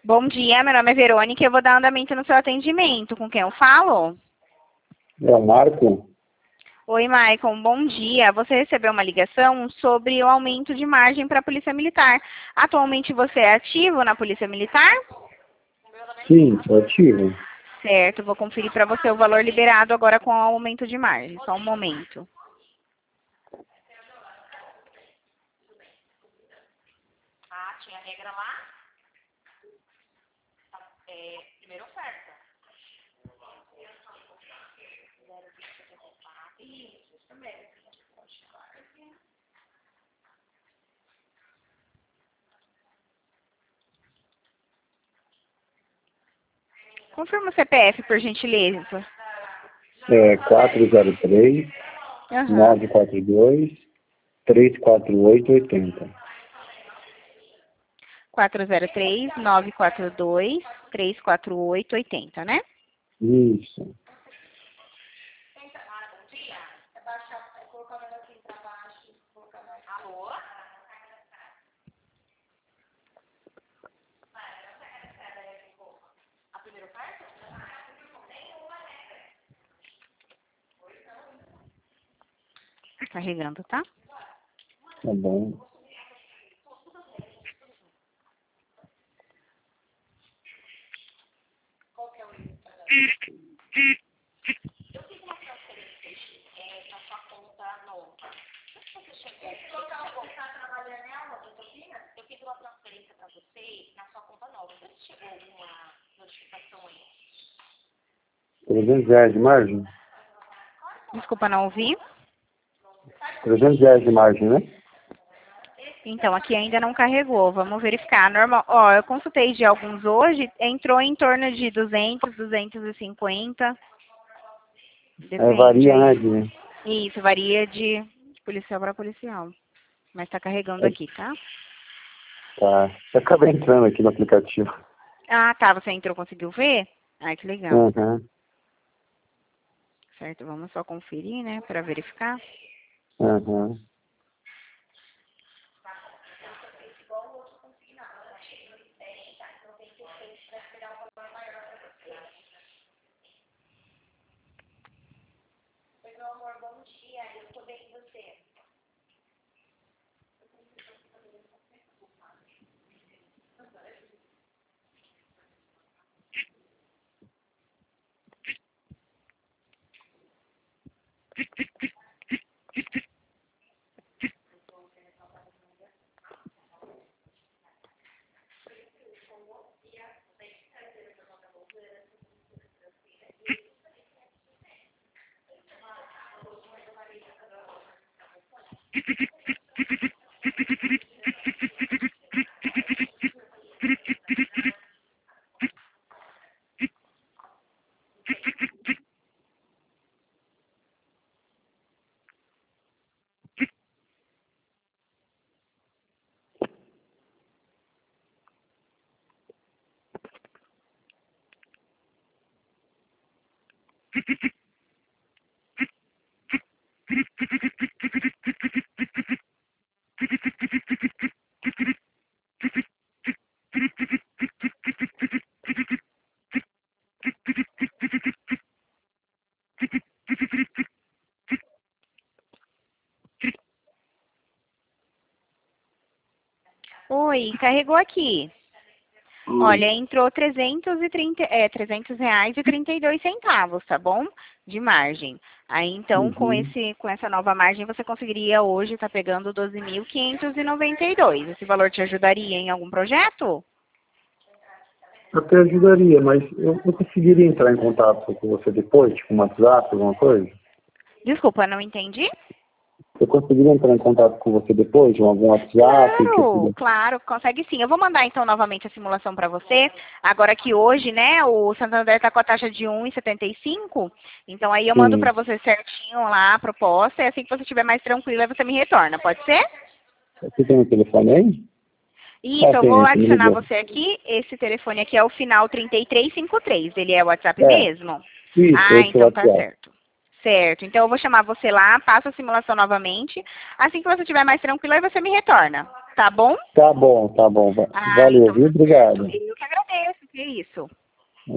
Bom dia, meu nome é Verônica e eu vou dar andamento no seu atendimento. Com quem eu falo? É o Marco? Oi, Maicon, bom dia. Você recebeu uma ligação sobre o aumento de margem para a Polícia Militar. Atualmente você é ativo na Polícia Militar? Sim, sou ativo. Certo, vou conferir para você o valor liberado agora com o aumento de margem. Só um momento. Ah, tinha regra lá? Primeira oferta. Isso mesmo. Confirma o CPF, por gentileza. É 403 Aham. 942 348 80. 403-942-348-80, né? Isso. Alô? A primeira oferta? Carregando, tá? Tá bom. Eu fiz uma transferência para você na sua conta nova. Você chegou alguma notificação aí? R$ 300 de margem? Desculpa, não ouvi. R$ 300 de margem, né? Então, aqui ainda não carregou. Vamos verificar. Normal. Ó, eu consultei de alguns hoje. Entrou em torno de 200, 250. Depende Varia, né? aí. Isso, varia de policial para policial. Mas tá carregando aqui, tá? Tá. Você acaba entrando aqui no aplicativo. Ah, tá. Você entrou, conseguiu ver? Ai, que legal. Uhum. Certo, vamos só conferir, né, para verificar. Uhum. Oi, carregou aqui. Olha, entrou 300 reais e 32 centavos, tá bom? De margem. Aí, então, Uhum. com essa nova margem, você conseguiria hoje estar pegando 12.592. Esse valor te ajudaria em algum projeto? Até ajudaria, mas eu conseguiria entrar em contato com você depois, tipo um WhatsApp, alguma coisa? Desculpa, não entendi? Eu conseguiria entrar em contato com você depois, de algum WhatsApp? Que eu Claro, puder... claro, consegue sim. Eu vou mandar então novamente a simulação para você. Agora que hoje, né, o Santander está com a taxa de 1,75, então aí eu mando para Sim. você certinho lá a proposta e assim que você estiver mais tranquila, você me retorna, pode ser? Você tem o telefone aí? Isso, eu vou Tem, você me adicionar ligou. você aqui. Esse telefone aqui é o final 3353. Ele é o WhatsApp É, mesmo? isso, Ah, esse é o então tá WhatsApp. certo. Certo. Então eu vou chamar você lá, passo a simulação novamente. Assim que você estiver mais tranquila, aí você me retorna. Tá bom? Tá bom, tá bom. Ah, Valeu, então viu? tá certo. Obrigado. Eu que agradeço. isso.